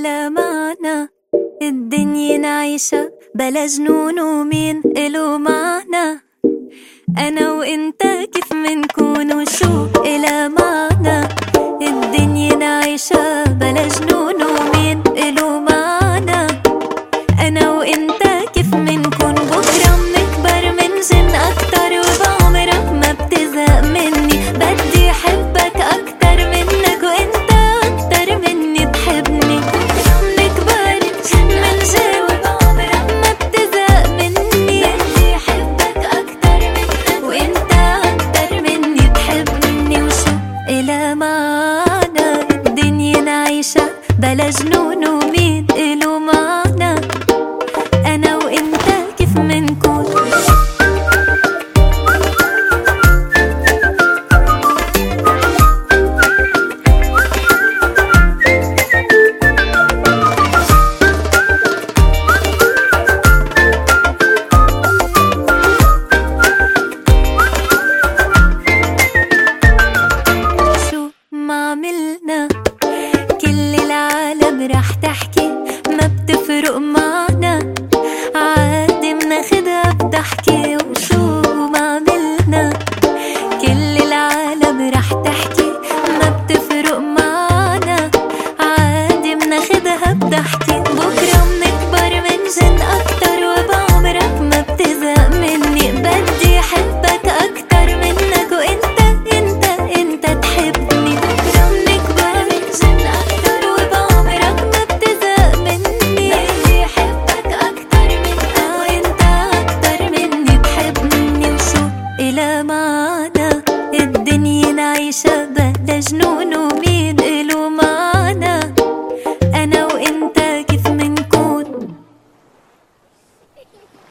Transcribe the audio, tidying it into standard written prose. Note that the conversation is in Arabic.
إلى معنى الدنيا نعيشها بلا جنون ومين إلو معنى أنا وإنت كيف منكون وشو إلى معنى الدنيا نعيشها بلا جنون ومين إلو معنى أنا وإنت كيف منكون بكرة منكبر منجن أكتر وبعمرك ما بتزهق مني بدي أحبك أكتر منك وإنت أكتر مني تحبني منكبر منجن وبعمرك ما بتزهق مني بدي أحبك أكتر منك وإنت أكتر مني تحبني وشو إلى معنى الدنيا نعيشها بلا جنون ومين إلو معنى أنا وإنت كيف منكون شو ما عملنا كل العالم رح تحكي ما بتفرق معنا عادي مناخدها بضحكي وشو ما عملنا كل العالم رح تحكي ما بتفرق معنا عادي مناخدها بضحكي بكرة منكبر منجن أكتر وبعمرك ما بتزهق مني بدي أحبك أكتر منك وإنت تحبني بكرة منكبر منجن أكتر وبعمرك ما بتزهق مني بدي أحبك أكتر منك وإنت أكتر مني تحبني وشو إلى معنى الدنيا نعيشها بلا جنون ومين إلو معنى أنا وإنت كيف منكون